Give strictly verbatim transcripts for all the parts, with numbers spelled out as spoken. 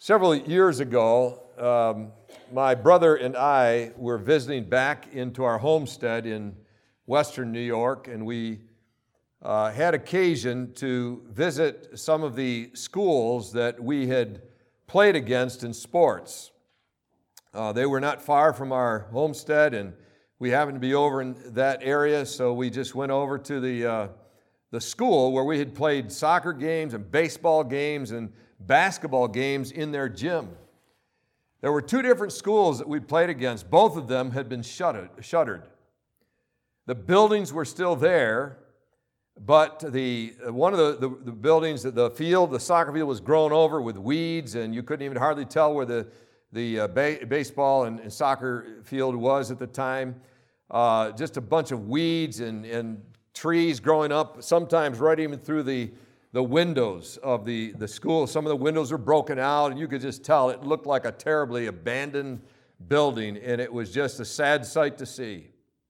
Several years ago, um, my brother and I were visiting back into our homestead in western New York, and we uh, had occasion to visit some of the schools that we had played against in sports. Uh, they were not far from our homestead, and we happened to be over in that area, so we just went over to the uh, the school where we had played soccer games and baseball games and basketball games in their gym. There were two different schools that we played against. Both of them had been shuttered. shuttered. The buildings were still there, but the one of the, the, the buildings, the field, the soccer field was grown over with weeds, and you couldn't even hardly tell where the, the uh, ba- baseball and, and soccer field was at the time. Uh, just a bunch of weeds and, and trees growing up, sometimes right even through the the windows of the, the school. Some of the windows were broken out, and you could just tell it looked like a terribly abandoned building, and it was just a sad sight to see.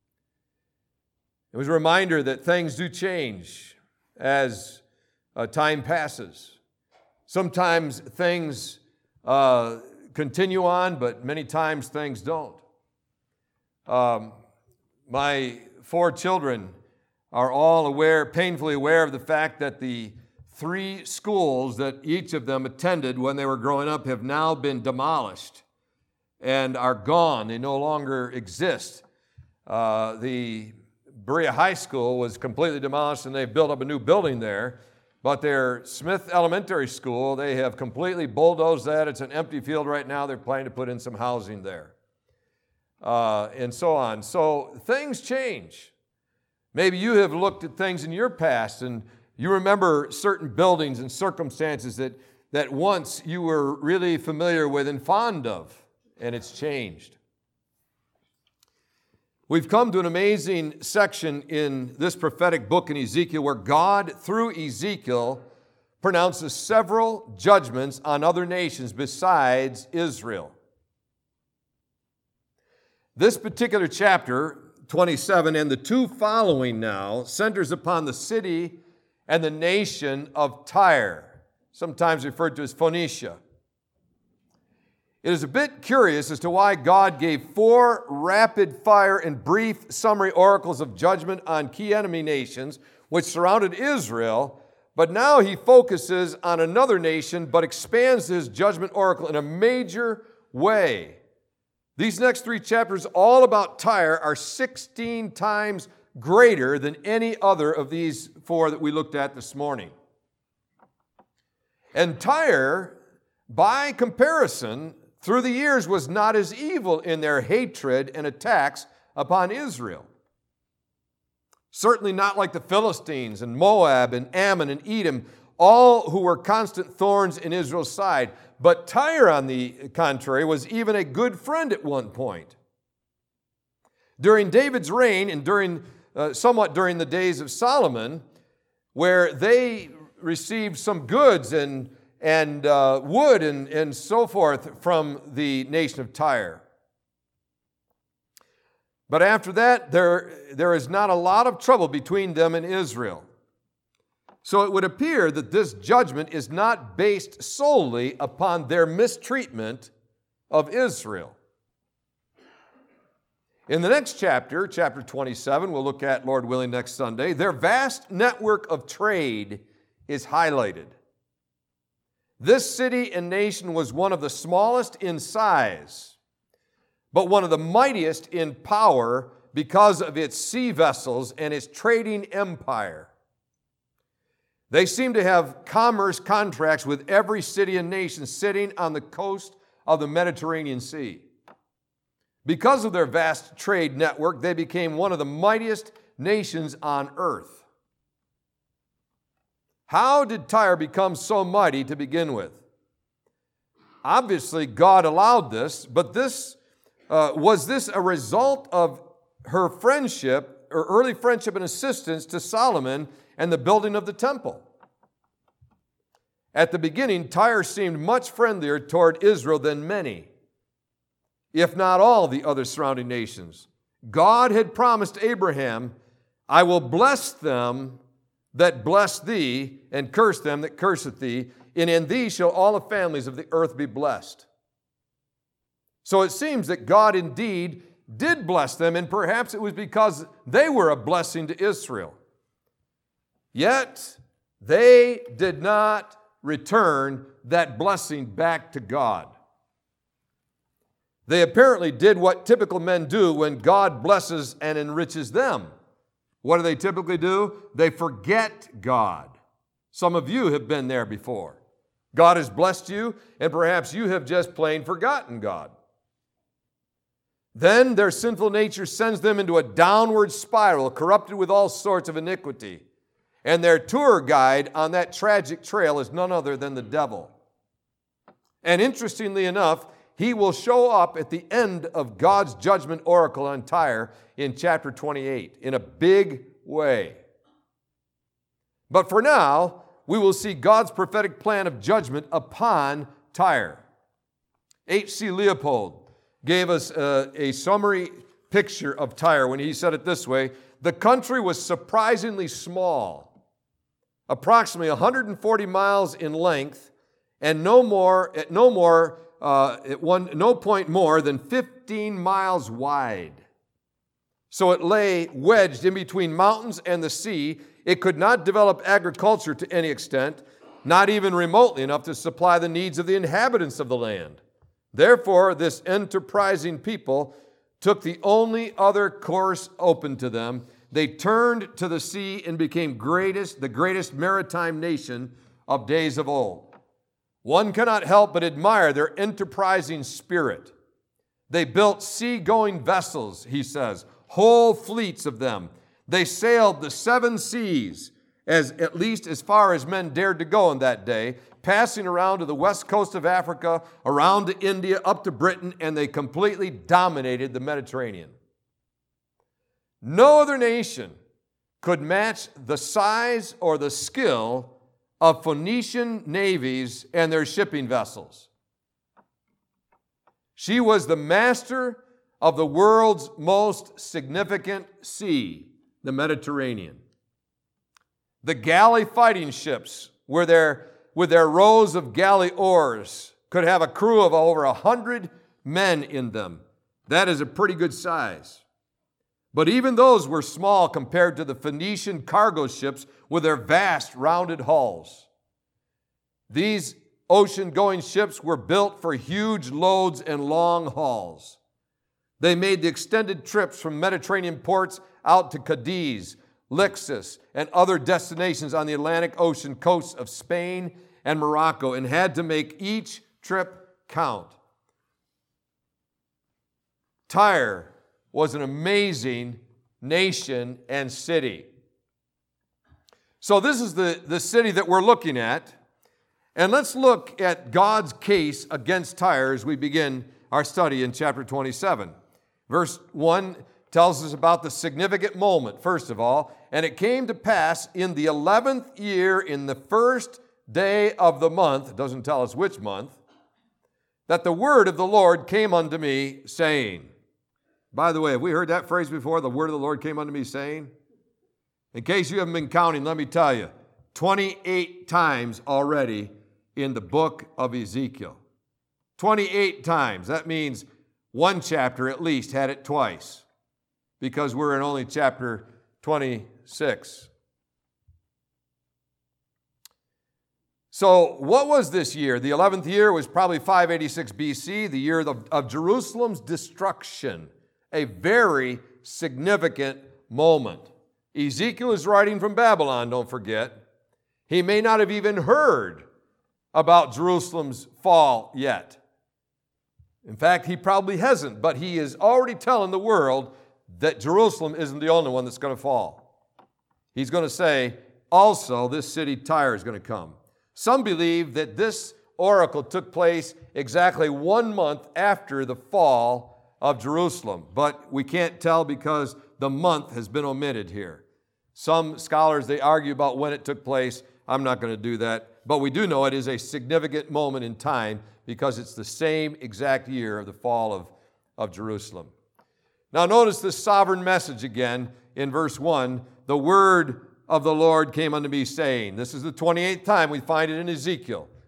It was a reminder that things do change as uh, time passes. Sometimes things uh, continue on, but many times things don't. Um, my four children are all aware, painfully aware of the fact that the three schools that each of them attended when they were growing up have now been demolished and are gone. They no longer exist. Uh, the Berea High School was completely demolished, and they've built up a new building there. But their Smith Elementary School, they have completely bulldozed that. It's an empty field right now. They're planning to put in some housing there, uh, and so on. So things change. Maybe you have looked at things in your past, and you remember certain buildings and circumstances that, that once you were really familiar with and fond of, and it's changed. We've come to an amazing section in this prophetic book in Ezekiel where God, through Ezekiel, pronounces several judgments on other nations besides Israel. This particular chapter, twenty-seven, and the two following now, centers upon the city and the nation of Tyre, sometimes referred to as Phoenicia. It is a bit curious as to why God gave four rapid-fire and brief summary oracles of judgment on key enemy nations which surrounded Israel, but now he focuses on another nation but expands his judgment oracle in a major way. These next three chapters, all about Tyre, are sixteen times greater than any other of these four that we looked at this morning. And Tyre, by comparison, through the years was not as evil in their hatred and attacks upon Israel. Certainly not like the Philistines and Moab and Ammon and Edom, all who were constant thorns in Israel's side. But Tyre, on the contrary, was even a good friend at one point. During David's reign and during uh, somewhat during the days of Solomon, where they received some goods and, and uh, wood and, and so forth from the nation of Tyre. But after that, there, there is not a lot of trouble between them and Israel. So it would appear that this judgment is not based solely upon their mistreatment of Israel. In the next chapter, chapter twenty-seven, we'll look at, Lord willing, next Sunday, their vast network of trade is highlighted. This city and nation was one of the smallest in size, but one of the mightiest in power because of its sea vessels and its trading empire. They seem to have commerce contracts with every city and nation sitting on the coast of the Mediterranean Sea. Because of their vast trade network, they became one of the mightiest nations on earth. How did Tyre become so mighty to begin with? Obviously, God allowed this, but this uh, was this a result of her friendship, or early friendship and assistance to Solomon and the building of the temple? At the beginning, Tyre seemed much friendlier toward Israel than many, if not all, the other surrounding nations. God had promised Abraham, I will bless them that bless thee, and curse them that curseth thee. and in thee shall all the families of the earth be blessed. So it seems that God indeed did bless them, and perhaps it was because they were a blessing to Israel. Yet they did not return that blessing back to God. They apparently did what typical men do when God blesses and enriches them. What do they typically do? They forget God. Some of you have been there before. God has blessed you, and perhaps you have just plain forgotten God. Then their sinful nature sends them into a downward spiral, corrupted with all sorts of iniquity. And their tour guide on that tragic trail is none other than the devil. And interestingly enough, he will show up at the end of God's judgment oracle on Tyre in chapter twenty-eight in a big way. But for now, we will see God's prophetic plan of judgment upon Tyre. H C Leopold gave us a, a summary picture of Tyre when he said it this way: the country was surprisingly small, approximately one hundred forty miles in length, and no more, at no more, uh, at one, no point more than fifteen miles wide. So it lay wedged in between mountains and the sea. It could not develop agriculture to any extent, not even remotely enough to supply the needs of the inhabitants of the land. Therefore, this enterprising people took the only other course open to them. They turned to the sea and became greatest, the greatest maritime nation of days of old. One cannot help but admire their enterprising spirit. They built sea-going vessels, he says, whole fleets of them. They sailed the seven seas, as at least as far as men dared to go in that day, passing around to the west coast of Africa, around to India, up to Britain, and they completely dominated the Mediterranean. No other nation could match the size or the skill of Phoenician navies and their shipping vessels. She was the master of the world's most significant sea, the Mediterranean. The galley fighting ships were their with their rows of galley oars, could have a crew of over a hundred men in them. That is a pretty good size. But even those were small compared to the Phoenician cargo ships with their vast rounded hulls. These ocean-going ships were built for huge loads and long hauls. They made the extended trips from Mediterranean ports out to Cadiz, Lixus, and other destinations on the Atlantic Ocean coasts of Spain and Morocco, and had to make each trip count. Tyre was an amazing nation and city. So this is the, the city that we're looking at. And let's look at God's case against Tyre as we begin our study in chapter twenty-seven. Verse one tells us about the significant moment, first of all. And it came to pass in the eleventh year, in the first day of the month, it doesn't tell us which month, that the word of the Lord came unto me, saying. By the way, have we heard that phrase before? The word of the Lord came unto me, saying? In case you haven't been counting, let me tell you, twenty-eight times already in the book of Ezekiel. twenty-eight times. That means one chapter at least had it twice, because we're in only chapter twenty-six. So what was this year? The eleventh year was probably five eighty-six B C, the year of, of Jerusalem's destruction. A very significant moment. Ezekiel is writing from Babylon, don't forget. He may not have even heard about Jerusalem's fall yet. In fact, he probably hasn't, but he is already telling the world that Jerusalem isn't the only one that's going to fall. He's going to say, also, this city Tyre is going to come. Some believe that this oracle took place exactly one month after the fall of Jerusalem, but we can't tell because the month has been omitted here. Some scholars, they argue about when it took place. I'm not going to do that, but we do know it is a significant moment in time because it's the same exact year of the fall of, of Jerusalem. Now notice this sovereign message again in verse one. The word of the Lord came unto me, saying. This is the twenty-eighth time we find it in Ezekiel.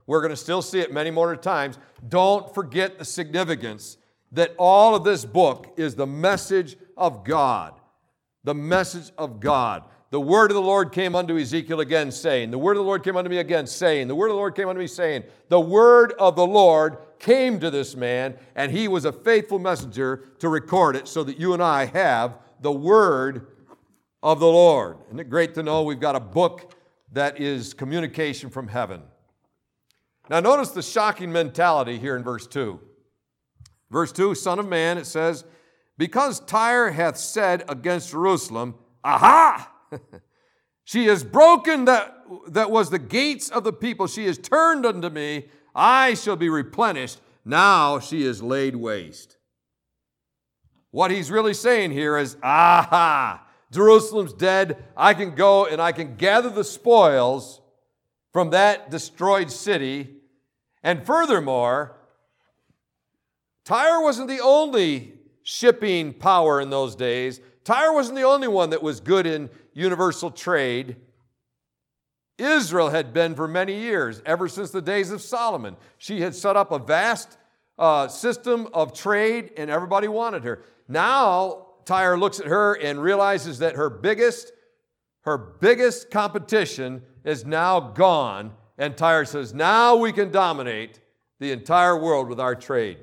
We're going to still see it many more times. Don't forget the significance that all of this book is the message of God. The message of God. The word of the Lord came unto Ezekiel again, saying, the word of the Lord came unto me again, saying, the word of the Lord came unto me, saying, the word of the Lord came to this man, and he was a faithful messenger to record it so that you and I have the word of the Lord. Isn't it great to know we've got a book that is communication from heaven? Now notice the shocking mentality here in verse two. Verse two, Son of man, it says, because Tyre hath said against Jerusalem, aha! She has broken that, that was the gates of the people. She is turned unto me. I shall be replenished. Now she is laid waste. What he's really saying here is, aha! Jerusalem's dead. I can go and I can gather the spoils from that destroyed city. And furthermore, Tyre wasn't the only shipping power in those days. Tyre wasn't the only one that was good in universal trade. Israel had been for many years, ever since the days of Solomon. She had set up a vast uh, system of trade, and everybody wanted her. Now, Tyre looks at her and realizes that her biggest, her biggest competition is now gone, and Tyre says, now we can dominate the entire world with our trade.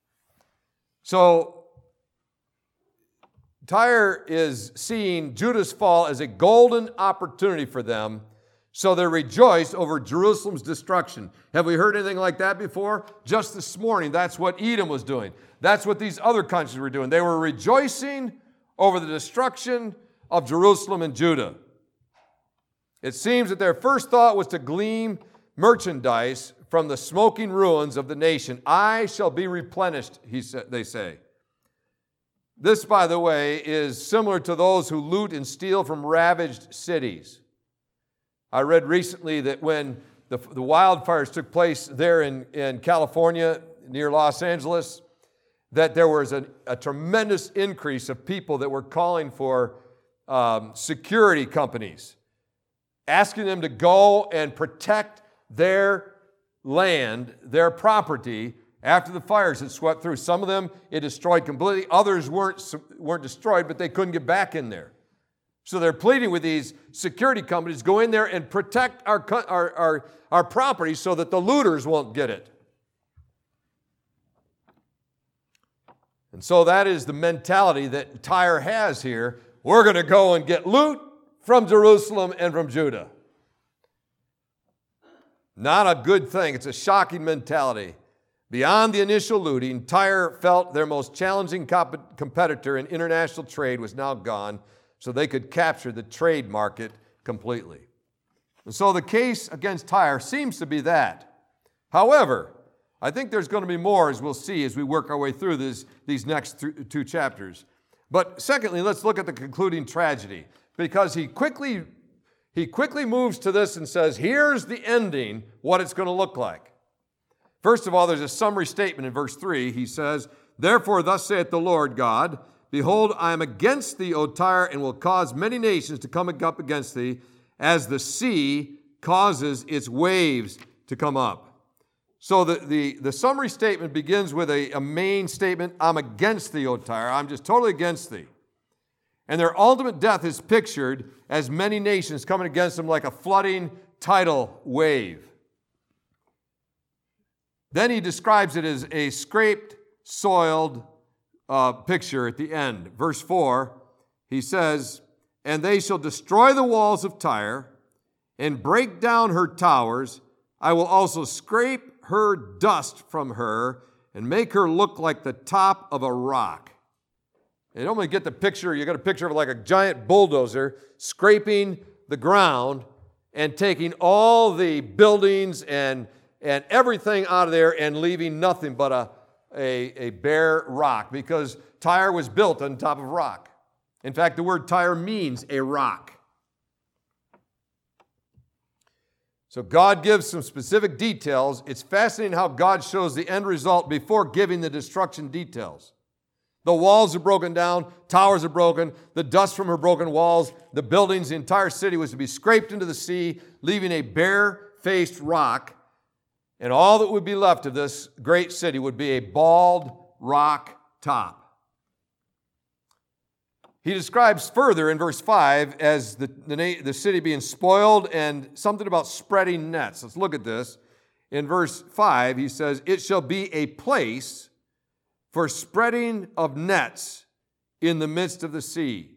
So, Tyre is seeing Judah's fall as a golden opportunity for them, so they rejoice over Jerusalem's destruction. Have we heard anything like that before? Just this morning, that's what Edom was doing. That's what these other countries were doing. They were rejoicing over the destruction of Jerusalem and Judah. It seems that their first thought was to glean merchandise from the smoking ruins of the nation. I shall be replenished, he sa- they say. This, by the way, is similar to those who loot and steal from ravaged cities. I read recently that when the, the wildfires took place there in, in California, near Los Angeles, that there was a, a tremendous increase of people that were calling for um, security companies, asking them to go and protect their land, their property, after the fires had swept through. Some of them it destroyed completely. Others weren't, weren't destroyed, but they couldn't get back in there. So they're pleading with these security companies, go in there and protect our, our, our, our property so that the looters won't get it. And so that is the mentality that Tyre has here. We're going to go and get loot from Jerusalem and from Judah. Not a good thing. It's a shocking mentality. Beyond the initial looting, Tyre felt their most challenging comp- competitor in international trade was now gone, so they could capture the trade market completely. And so the case against Tyre seems to be that. However, I think there's going to be more, as we'll see as we work our way through this, these next th- two chapters. But secondly, let's look at the concluding tragedy, because he quickly, he quickly moves to this and says, here's the ending, what it's going to look like. First of all, there's a summary statement in verse three. He says, therefore, thus saith the Lord God, behold, I am against thee, O Tyre, and will cause many nations to come up against thee, as the sea causes its waves to come up. So the, the, the summary statement begins with a, a main statement, I'm against thee, O Tyre. I'm just totally against thee. And their ultimate death is pictured as many nations coming against them like a flooding tidal wave. Then he describes it as a scraped, soiled uh, picture at the end. Verse four, he says, and they shall destroy the walls of Tyre and break down her towers. I will also scrape her dust from her and make her look like the top of a rock. You don't really get the picture. You got a picture of like a giant bulldozer scraping the ground and taking all the buildings and and everything out of there and leaving nothing but a, a, a bare rock, because Tyre was built on top of rock. In fact, the word Tyre means a rock. So God gives some specific details. It's fascinating how God shows the end result before giving the destruction details. The walls are broken down, towers are broken, the dust from her broken walls, the buildings, the entire city was to be scraped into the sea, leaving a bare-faced rock. And all that would be left of this great city would be a bald rock top. He describes further in verse five as the, the, the city being spoiled and something about spreading nets. Let's look at this. In verse five, he says, "It shall be a place for spreading of nets in the midst of the sea.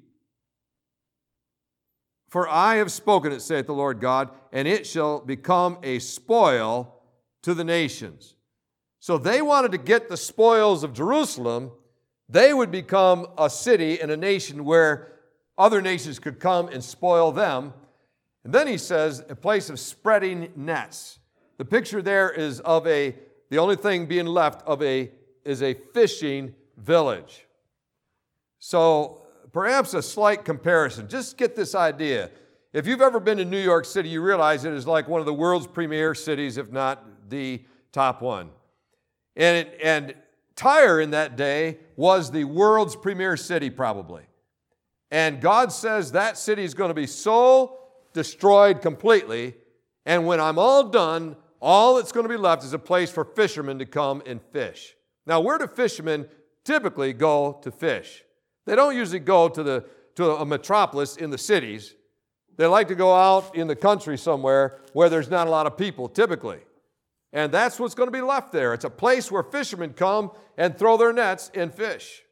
For I have spoken it, saith the Lord God, and it shall become a spoil to the nations." So they wanted to get the spoils of Jerusalem. They would become a city and a nation where other nations could come and spoil them. And then he says, a place of spreading nets. The picture there is of a, the only thing being left of a, is a fishing village. So perhaps a slight comparison. Just get this idea. If you've ever been to New York City, you realize it is like one of the world's premier cities, if not the top one. And, it, and Tyre in that day was the world's premier city probably. And God says that city is going to be so destroyed completely, and when I'm all done, all that's going to be left is a place for fishermen to come and fish. Now, where do fishermen typically go to fish? They don't usually go to, the, to a metropolis in the cities. They like to go out in the country somewhere where there's not a lot of people, typically. And that's what's going to be left there. It's a place where fishermen come and throw their nets and fish.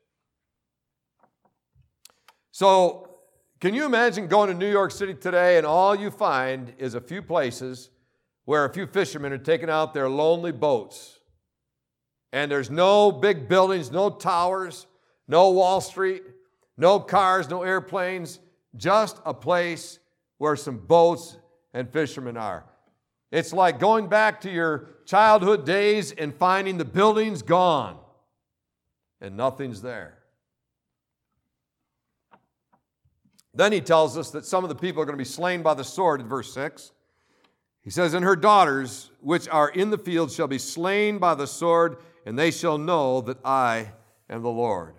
So, can you imagine going to New York City today and all you find is a few places where a few fishermen are taking out their lonely boats. And there's no big buildings, no towers, no Wall Street, no cars, no airplanes, just a place where some boats and fishermen are. It's like going back to your childhood days and finding the buildings gone and nothing's there. Then he tells us that some of the people are going to be slain by the sword in verse six. He says, "And her daughters, which are in the field, shall be slain by the sword, and they shall know that I am the Lord."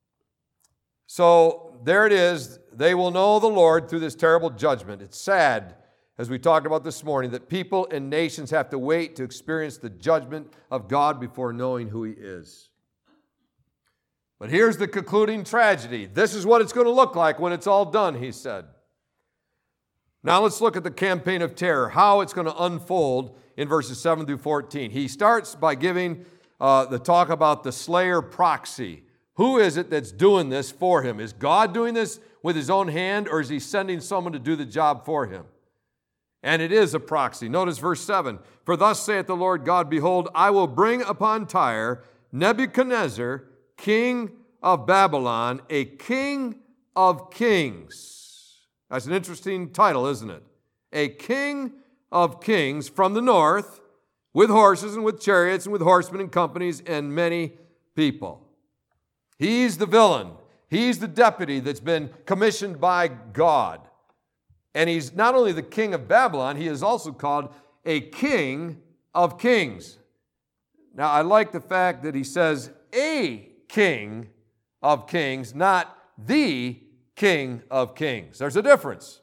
So there it is. They will know the Lord through this terrible judgment. It's sad, as we talked about this morning, that people and nations have to wait to experience the judgment of God before knowing who He is. But here's the concluding tragedy. This is what it's going to look like when it's all done, he said. Now let's look at the campaign of terror, how it's going to unfold in verses seven through fourteen. He starts by giving uh, the talk about the slayer proxy. Who is it that's doing this for him? Is God doing this with His own hand, or is He sending someone to do the job for him? And it is a proxy. Notice verse seven. "For thus saith the Lord God, Behold, I will bring upon Tyre Nebuchadnezzar, king of Babylon, a king of kings." That's an interesting title, isn't it? A king of kings from the north, with horses and with chariots and with horsemen and companies and many people. He's the villain. He's the deputy that's been commissioned by God. And he's not only the king of Babylon, he is also called a king of kings. Now, I like the fact that he says a king of kings, not the king of kings. There's a difference.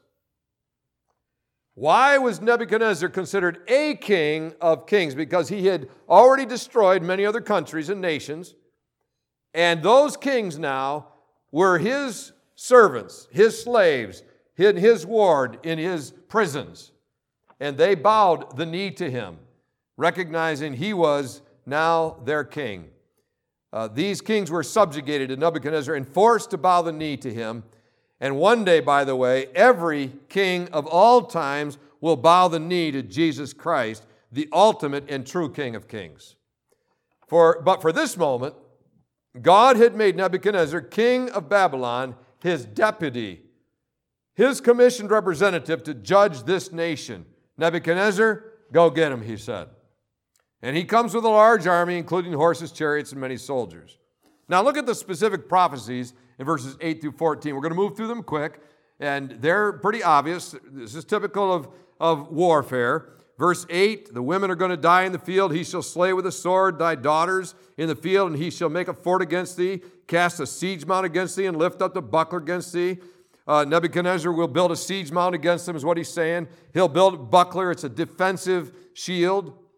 Why was Nebuchadnezzar considered a king of kings? Because he had already destroyed many other countries and nations, and those kings now were his servants, his slaves, in his ward, in his prisons. And they bowed the knee to him, recognizing he was now their king. Uh, these kings were subjugated to Nebuchadnezzar and forced to bow the knee to him. And one day, by the way, every king of all times will bow the knee to Jesus Christ, the ultimate and true King of kings. For, but for this moment, God had made Nebuchadnezzar king of Babylon his deputy, his commissioned representative to judge this nation. Nebuchadnezzar, go get him, he said. And he comes with a large army, including horses, chariots, and many soldiers. Now look at the specific prophecies in verses eight through fourteen. We're going to move through them quick, and they're pretty obvious. This is typical of, of warfare. Verse eight, the women are going to die in the field. He shall slay with a sword thy daughters in the field, and he shall make a fort against thee, cast a siege mount against thee, and lift up the buckler against thee. Uh, Nebuchadnezzar will build a siege mount against them, is what he's saying. He'll build a buckler. It's a defensive shield.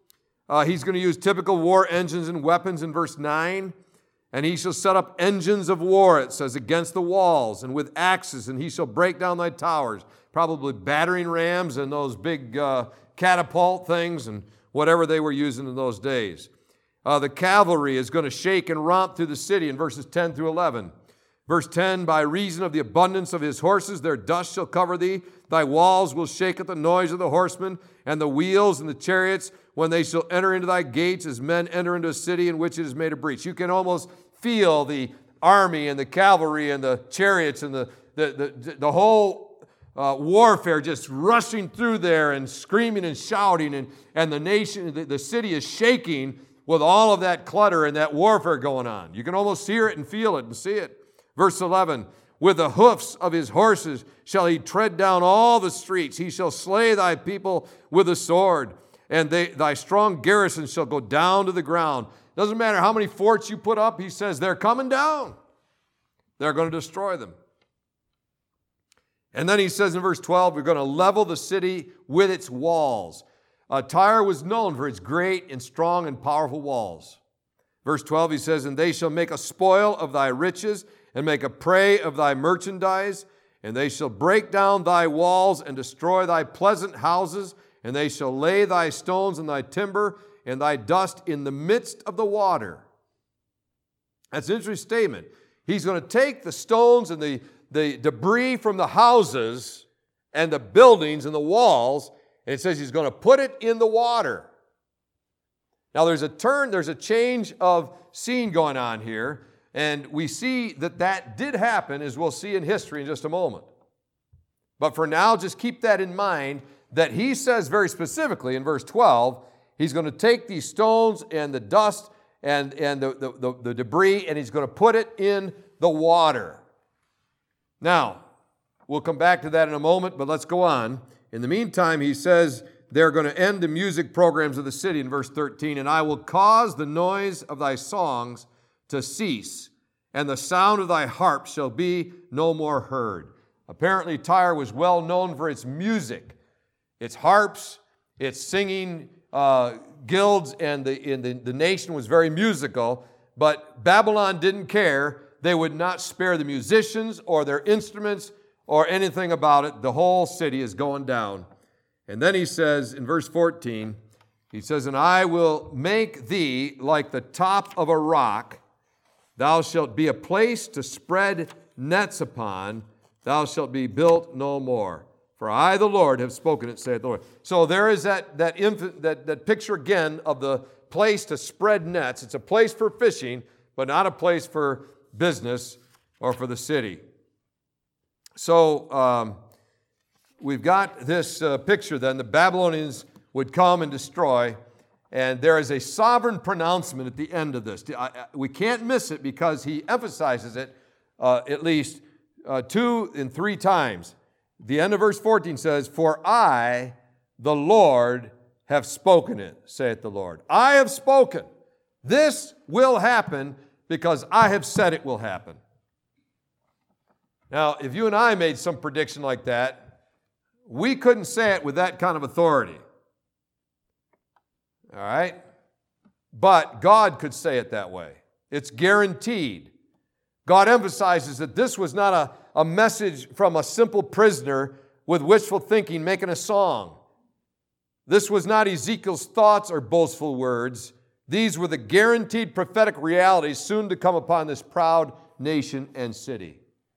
Uh, he's going to use typical war engines and weapons in verse nine. And he shall set up engines of war, it says, against the walls, and with axes, and he shall break down thy towers. Probably battering rams and those big uh, catapult things and whatever they were using in those days. Uh, the cavalry is going to shake and romp through the city in verses ten through eleven. Verse ten, by reason of the abundance of his horses, their dust shall cover thee. Thy walls will shake at the noise of the horsemen, and the wheels and the chariots, when they shall enter into thy gates, as men enter into a city in which it is made a breach. You can almost feel the army and the cavalry and the chariots and the, the, the, the whole uh, warfare just rushing through there and screaming and shouting, and, and the nation, the, the city is shaking with all of that clutter and that warfare going on. You can almost hear it and feel it and see it. Verse eleven, with the hoofs of his horses shall he tread down all the streets. He shall slay thy people with a sword, and they, thy strong garrison shall go down to the ground. Doesn't matter how many forts you put up, he says they're coming down. They're going to destroy them. And then he says in verse twelve, we're going to level the city with its walls. Uh, Tyre was known for its great and strong and powerful walls. Verse twelve, he says, and they shall make a spoil of thy riches, and make a prey of thy merchandise, and they shall break down thy walls and destroy thy pleasant houses, and they shall lay thy stones and thy timber and thy dust in the midst of the water. That's an interesting statement. He's going to take the stones and the, the debris from the houses and the buildings and the walls, and it says he's going to put it in the water. Now there's a turn, there's a change of scene going on here. And we see that that did happen, as we'll see in history in just a moment. But for now, just keep that in mind, that he says very specifically in verse twelve, he's going to take these stones and the dust and, and the, the, the, the debris, and he's going to put it in the water. Now, we'll come back to that in a moment, but let's go on. In the meantime, he says they're going to end the music programs of the city in verse thirteen, and I will cause the noise of thy songs to cease, and the sound of thy harp shall be no more heard. Apparently, Tyre was well known for its music, its harps, its singing uh, guilds, and, the, and the, the nation was very musical, but Babylon didn't care. They would not spare the musicians or their instruments or anything about it. The whole city is going down. And then he says in verse fourteen, he says, and I will make thee like the top of a rock. Thou shalt be a place to spread nets upon. Thou shalt be built no more. For I, the Lord, have spoken it, saith the Lord. So there is that, that, infant, that, that picture again of the place to spread nets. It's a place for fishing, but not a place for business or for the city. So um, we've got this uh, picture then. The Babylonians would come and destroy. And there is a sovereign pronouncement at the end of this. We can't miss it because he emphasizes it uh, at least uh, two and three times. The end of verse fourteen says, for I, the Lord, have spoken it, saith the Lord. I have spoken. This will happen because I have said it will happen. Now, if you and I made some prediction like that, we couldn't say it with that kind of authority. All right? But God could say it that way. It's guaranteed. God emphasizes that this was not a, a message from a simple prisoner with wishful thinking making a song. This was not Ezekiel's thoughts or boastful words. These were the guaranteed prophetic realities soon to come upon this proud nation and city.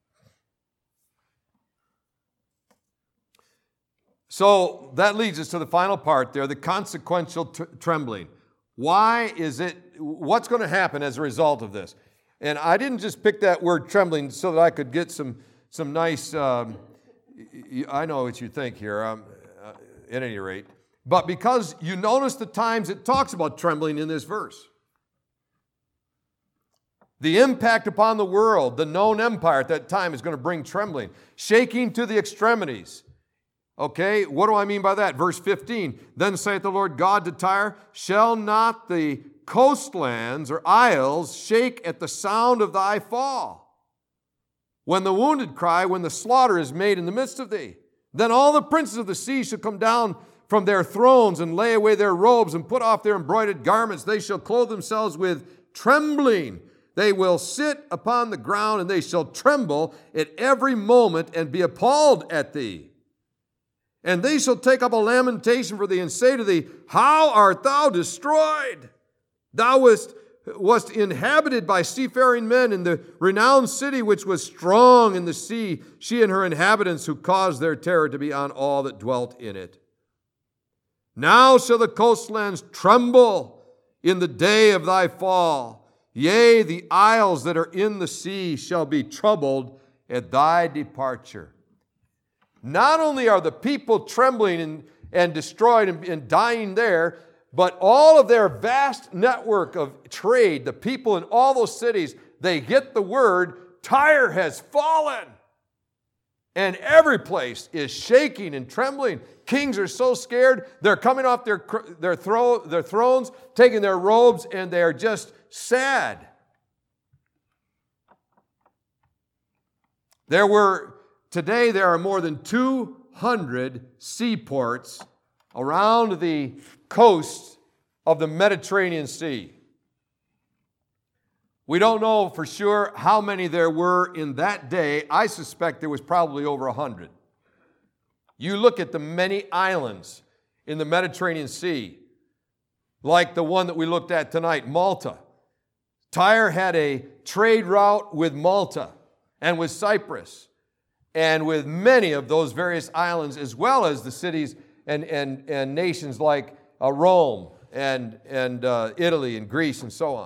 So that leads us to the final part there, the consequential t- trembling. Why is it, what's going to happen as a result of this? And I didn't just pick that word trembling so that I could get some, some nice, um, I know what you think here, um, uh, at any rate. But because you notice the times it talks about trembling in this verse. The impact upon the world, the known empire at that time is going to bring trembling, shaking to the extremities. Okay, what do I mean by that? Verse fifteen, then saith the Lord God to Tyre, shall not the coastlands or isles shake at the sound of thy fall? When the wounded cry, when the slaughter is made in the midst of thee, then all the princes of the sea shall come down from their thrones and lay away their robes and put off their embroidered garments. They shall clothe themselves with trembling. They will sit upon the ground, and they shall tremble at every moment and be appalled at thee. And they shall take up a lamentation for thee and say to thee, how art thou destroyed? Thou wast, wast inhabited by seafaring men in the renowned city which was strong in the sea, she and her inhabitants, who caused their terror to be on all that dwelt in it. Now shall the coastlands tremble in the day of thy fall. Yea, the isles that are in the sea shall be troubled at thy departure. Not only are the people trembling and, and destroyed and, and dying there, but all of their vast network of trade, the people in all those cities, they get the word, Tyre has fallen. And every place is shaking and trembling. Kings are so scared, they're coming off their, their, thro- their thrones, taking their robes, and they are just sad. There were Today, there are more than two hundred seaports around the coast of the Mediterranean Sea. We don't know for sure how many there were in that day. I suspect there was probably over one hundred. You look at the many islands in the Mediterranean Sea, like the one that we looked at tonight, Malta. Tyre had a trade route with Malta and with Cyprus, and with many of those various islands, as well as the cities and, and, and nations like uh, Rome and, and uh, Italy and Greece and so on.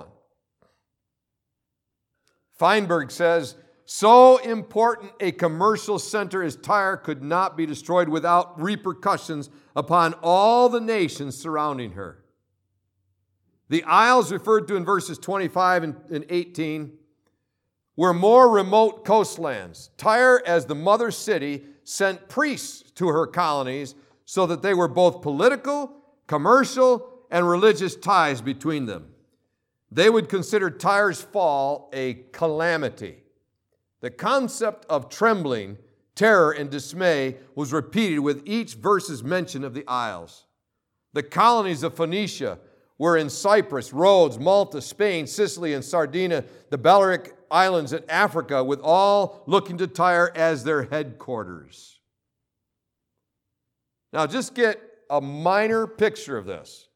Feinberg says, so important a commercial center as Tyre could not be destroyed without repercussions upon all the nations surrounding her. The isles referred to in verses twenty-five and eighteen were more remote coastlands. Tyre, as the mother city, sent priests to her colonies so that they were both political, commercial, and religious ties between them. They would consider Tyre's fall a calamity. The concept of trembling, terror, and dismay was repeated with each verse's mention of the isles. The colonies of Phoenicia were in Cyprus, Rhodes, Malta, Spain, Sicily, and Sardinia, the Balearic Islands in Africa, with all looking to Tyre as their headquarters. Now, just get a minor picture of this.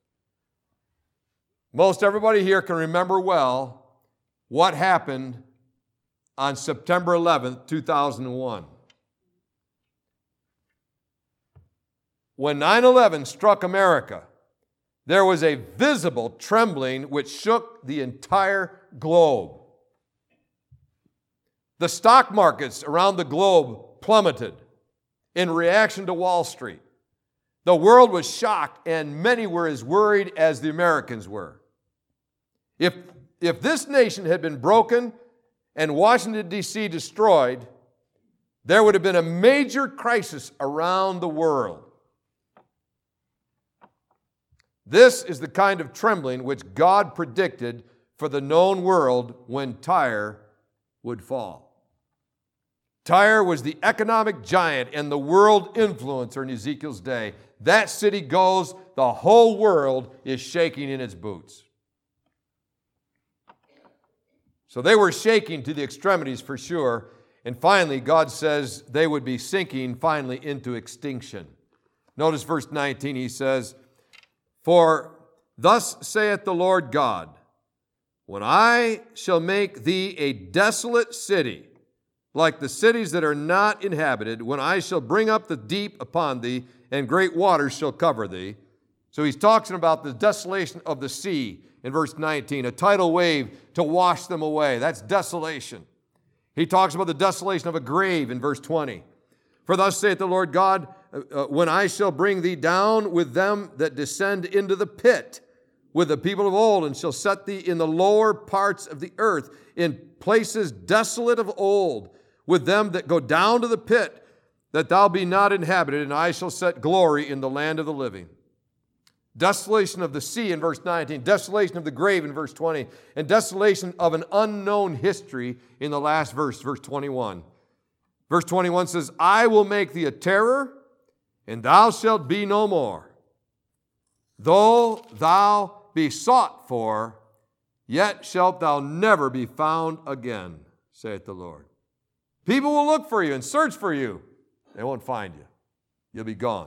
Most everybody here can remember well what happened on September eleventh, two thousand one. When nine eleven struck America, there was a visible trembling which shook the entire globe. The stock markets around the globe plummeted in reaction to Wall Street. The world was shocked, and many were as worried as the Americans were. If, if this nation had been broken and Washington, D C destroyed, there would have been a major crisis around the world. This is the kind of trembling which God predicted for the known world when Tyre would fall. Tyre was the economic giant and the world influencer in Ezekiel's day. That city goes, the whole world is shaking in its boots. So they were shaking to the extremities for sure. And finally, God says they would be sinking finally into extinction. Notice verse nineteen, he says, for thus saith the Lord God, when I shall make thee a desolate city, like the cities that are not inhabited, when I shall bring up the deep upon thee, and great waters shall cover thee. So he's talking about the desolation of the sea in verse nineteen, a tidal wave to wash them away. That's desolation. He talks about the desolation of a grave in verse twenty. For thus saith the Lord God, uh, when I shall bring thee down with them that descend into the pit, with the people of old, and shall set thee in the lower parts of the earth, in places desolate of old, with them that go down to the pit, that thou be not inhabited, and I shall set glory in the land of the living. Desolation of the sea in verse nineteen, desolation of the grave in verse twenty, and desolation of an unknown history in the last verse, verse twenty-one. Verse twenty-one says, I will make thee a terror, and thou shalt be no more. Though thou be sought for, yet shalt thou never be found again, saith the Lord. People will look for you and search for you. They won't find you. You'll be gone.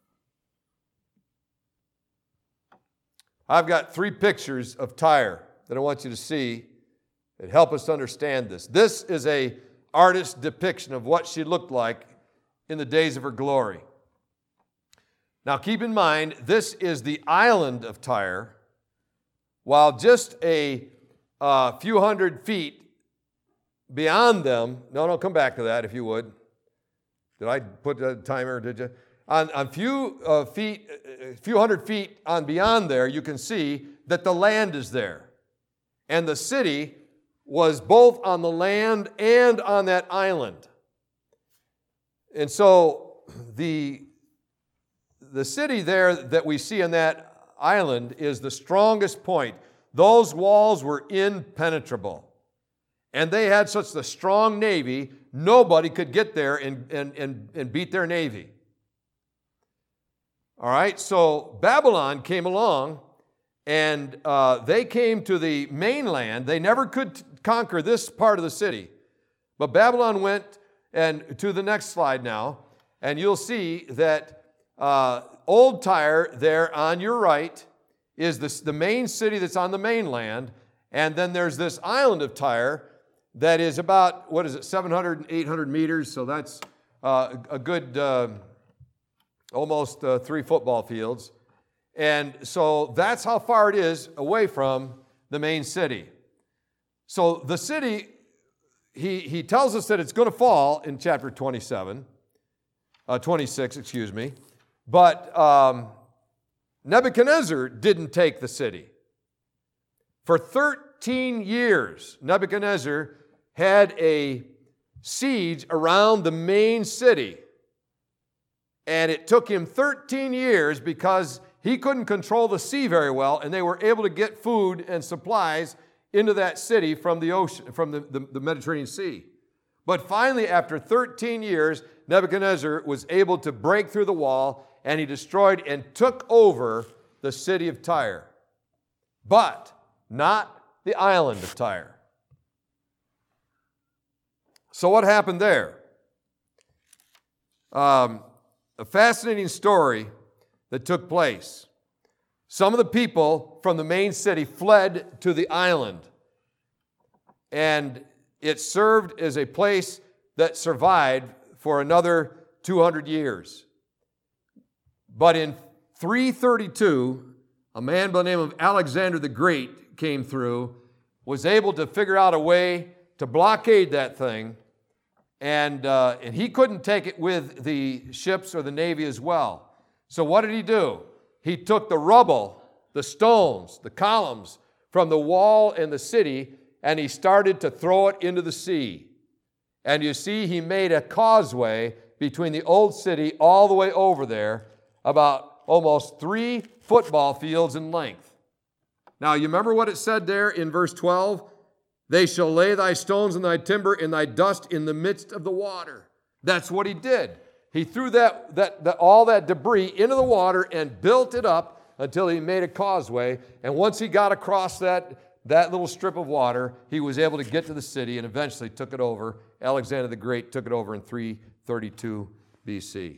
I've got three pictures of Tyre that I want you to see that help us understand this. This is an artist's depiction of what she looked like in the days of her glory. Now keep in mind, this is the island of Tyre, while just a uh, few hundred feet beyond them, no, no, come back to that if you would. Did I put a timer, did you? On a few uh, feet, a few hundred feet on beyond there, you can see that the land is there. And the city was both on the land and on that island. And so the, the city there that we see on that island is the strongest point. Those walls were impenetrable. And they had such a strong navy, nobody could get there and, and, and, and beat their navy. All right, so Babylon came along, and uh, they came to the mainland. They never could t- conquer this part of the city. But Babylon went, and to the next slide now, and you'll see that uh, Old Tyre there on your right is this, the main city that's on the mainland, and then there's this island of Tyre that is about, what is it, seven hundred, eight hundred meters, so that's uh, a good... Uh, almost uh, three football fields. And so that's how far it is away from the main city. So the city, he, he tells us that it's going to fall in chapter twenty-seven, uh, twenty-six, excuse me. But um, Nebuchadnezzar didn't take the city. For thirteen years, Nebuchadnezzar had a siege around the main city. And it took him thirteen years because he couldn't control the sea very well, and they were able to get food and supplies into that city from the ocean, from the, the, the Mediterranean Sea. But finally, after thirteen years, Nebuchadnezzar was able to break through the wall, and he destroyed and took over the city of Tyre. But not the island of Tyre. So what happened there? Um... A fascinating story that took place. Some of the people from the main city fled to the island, and it served as a place that survived for another two hundred years. But in three thirty-two, a man by the name of Alexander the Great came through, was able to figure out a way to blockade that thing. And, uh, and he couldn't take it with the ships or the navy as well. So what did he do? He took the rubble, the stones, the columns from the wall and the city, and he started to throw it into the sea. And you see, he made a causeway between the old city all the way over there, about almost three football fields in length. Now, you remember what it said there in verse twelve? They shall lay thy stones and thy timber and thy dust in the midst of the water. That's what he did. He threw that, that, that all that debris into the water and built it up until he made a causeway. And once he got across that, that little strip of water, he was able to get to the city and eventually took it over. Alexander the Great took it over in three thirty-two B C.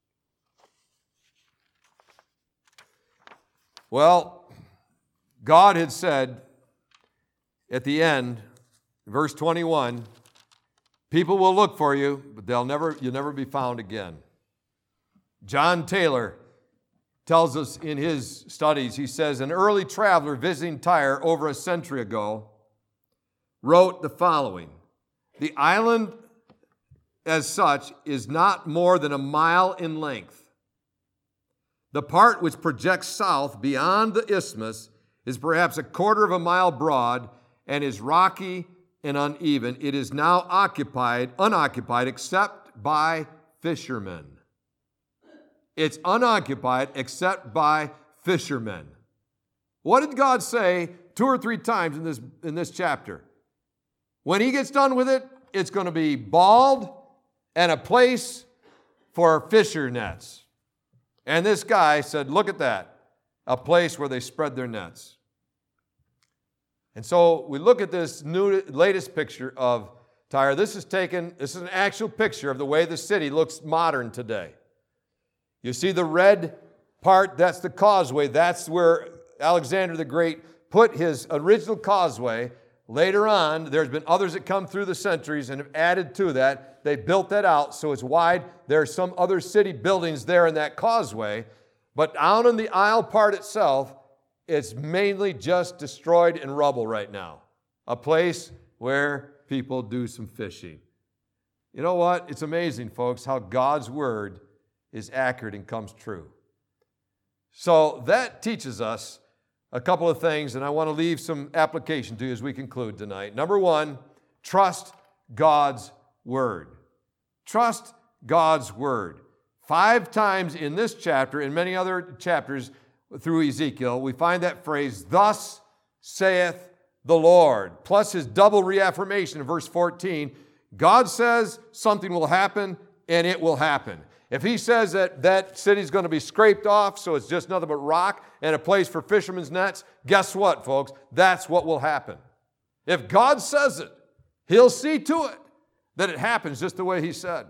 Well, God had said, at the end, verse twenty-one, people will look for you, but they'll never, you'll never be found again. John Taylor tells us in his studies, he says, an early traveler visiting Tyre over a century ago wrote the following: the island as such is not more than a mile in length. The part which projects south beyond the isthmus is perhaps a quarter of a mile broad and is rocky and uneven. It is now occupied, unoccupied, except by fishermen. It's unoccupied except by fishermen. What did God say two or three times in this, in this chapter? When he gets done with it, it's going to be bald and a place for fisher nets. And this guy said, look at that. a place where they spread their nets. And so we look at this new latest picture of Tyre. This is taken, this is an actual picture of the way the city looks modern today. You see the red part, that's the causeway. That's where Alexander the Great put his original causeway. Later on, there's been others that come through the centuries and have added to that. They built that out so it's wide. There are some other city buildings there in that causeway. But out on the Isle part itself, it's mainly just destroyed and rubble right now. A place where people do some fishing. You know what? It's amazing, folks, how God's word is accurate and comes true. So that teaches us a couple of things, and I want to leave some application to you as we conclude tonight. Number one, trust God's word. Trust God's word. Five times in this chapter, in many other chapters through Ezekiel, we find that phrase, thus saith the Lord, plus his double reaffirmation in verse fourteen. God says something will happen, and it will happen. If he says that that city's going to be scraped off, so it's just nothing but rock and a place for fishermen's nets, guess what, folks? That's what will happen. If God says it, he'll see to it that it happens just the way he said.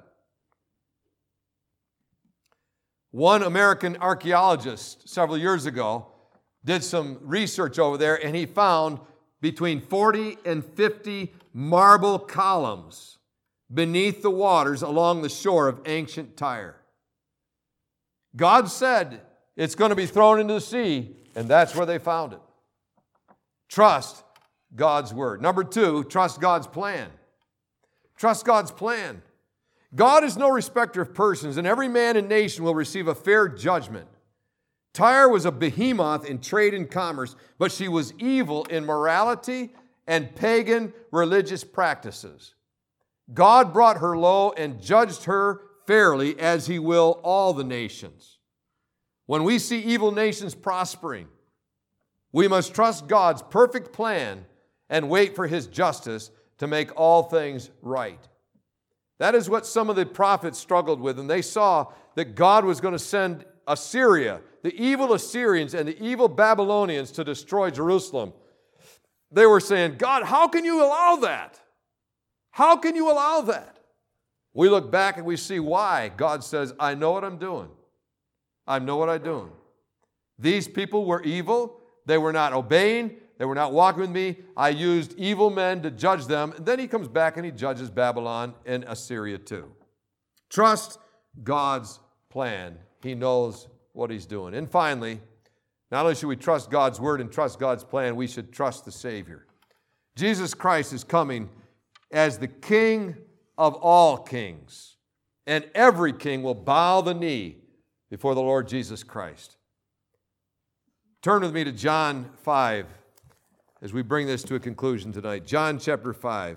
One American archaeologist several years ago did some research over there, and he found between forty and fifty marble columns beneath the waters along the shore of ancient Tyre. God said it's going to be thrown into the sea, and that's where they found it. Trust God's word. Number two, trust God's plan. Trust God's plan. God is no respecter of persons, and every man and nation will receive a fair judgment. Tyre was a behemoth in trade and commerce, but she was evil in morality and pagan religious practices. God brought her low and judged her fairly, as he will all the nations. When we see evil nations prospering, we must trust God's perfect plan and wait for his justice to make all things right. That is what some of the prophets struggled with, and they saw that God was going to send Assyria, the evil Assyrians and the evil Babylonians, to destroy Jerusalem. They were saying, God, how can you allow that? How can you allow that? We look back and we see why. God says, I know what I'm doing. I know what I'm doing. These people were evil. They were not obeying. They were not walking with me. I used evil men to judge them. And then he comes back and he judges Babylon and Assyria too. Trust God's plan. He knows what he's doing. And finally, not only should we trust God's word and trust God's plan, we should trust the Savior. Jesus Christ is coming as the King of all kings. And every king will bow the knee before the Lord Jesus Christ. Turn with me to John five. As we bring this to a conclusion tonight. John chapter five.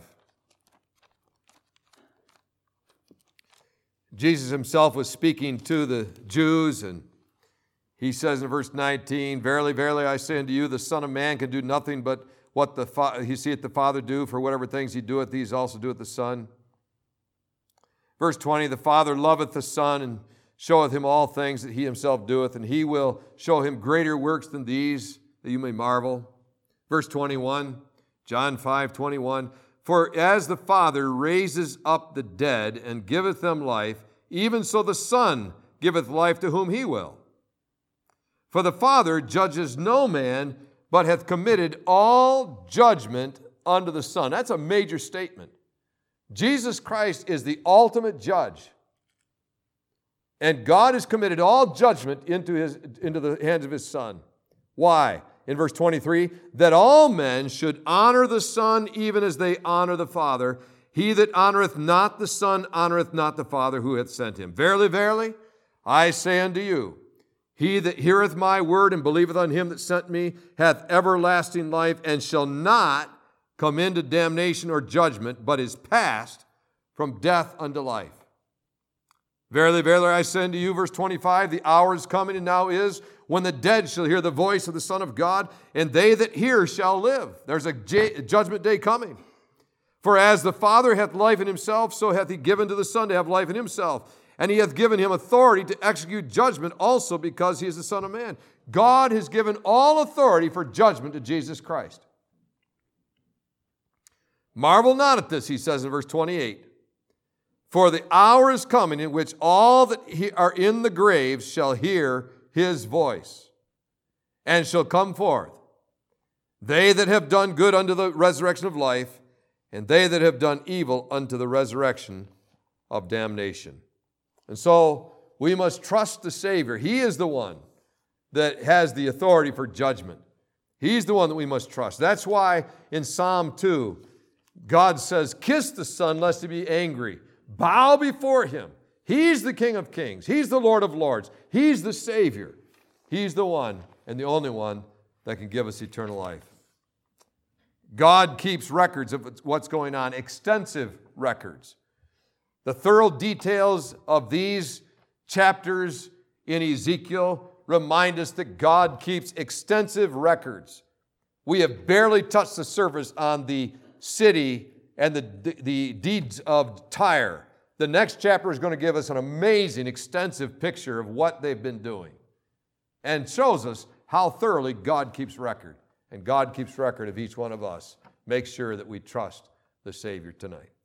Jesus himself was speaking to the Jews, and he says in verse nineteen, Verily, verily, I say unto you, the Son of Man can do nothing but what the fa- he seeth the Father do, for whatever things he doeth, these also doeth the Son. Verse twenty, the Father loveth the Son, and showeth him all things that he himself doeth, and he will show him greater works than these, that you may marvel. Verse twenty-one, John five twenty-one, For as the Father raises up the dead and giveth them life, even so the Son giveth life to whom he will. For the Father judges no man, but hath committed all judgment unto the Son. That's a major statement. Jesus Christ is the ultimate judge. And God has committed all judgment into, his, into the hands of his Son. Why? In verse twenty-three, that all men should honor the Son even as they honor the Father. He that honoreth not the Son honoreth not the Father who hath sent him. Verily, verily, I say unto you, he that heareth my word and believeth on him that sent me hath everlasting life, and shall not come into damnation or judgment, but is passed from death unto life. Verily, verily, I say unto you, verse twenty-five, the hour is coming and now is, when the dead shall hear the voice of the Son of God, and they that hear shall live. There's a j- judgment day coming. For as the Father hath life in himself, so hath he given to the Son to have life in himself. And he hath given him authority to execute judgment also because he is the Son of Man. God has given all authority for judgment to Jesus Christ. Marvel not at this, he says in verse twenty-eight. For the hour is coming in which all that are in the graves shall hear his voice, and shall come forth. They that have done good unto the resurrection of life, and they that have done evil unto the resurrection of damnation. And so we must trust the Savior. He is the one that has the authority for judgment. He's the one that we must trust. That's why in Psalm two, God says, kiss the Son lest he be angry. Bow before him. He's the King of kings. He's the Lord of lords. He's the Savior. He's the one and the only one that can give us eternal life. God keeps records of what's going on, extensive records. The thorough details of these chapters in Ezekiel remind us that God keeps extensive records. We have barely touched the surface on the city and the, the deeds of Tyre. The next chapter is going to give us an amazing, extensive picture of what they've been doing and shows us how thoroughly God keeps record. And God keeps record of each one of us. Make sure that we trust the Savior tonight.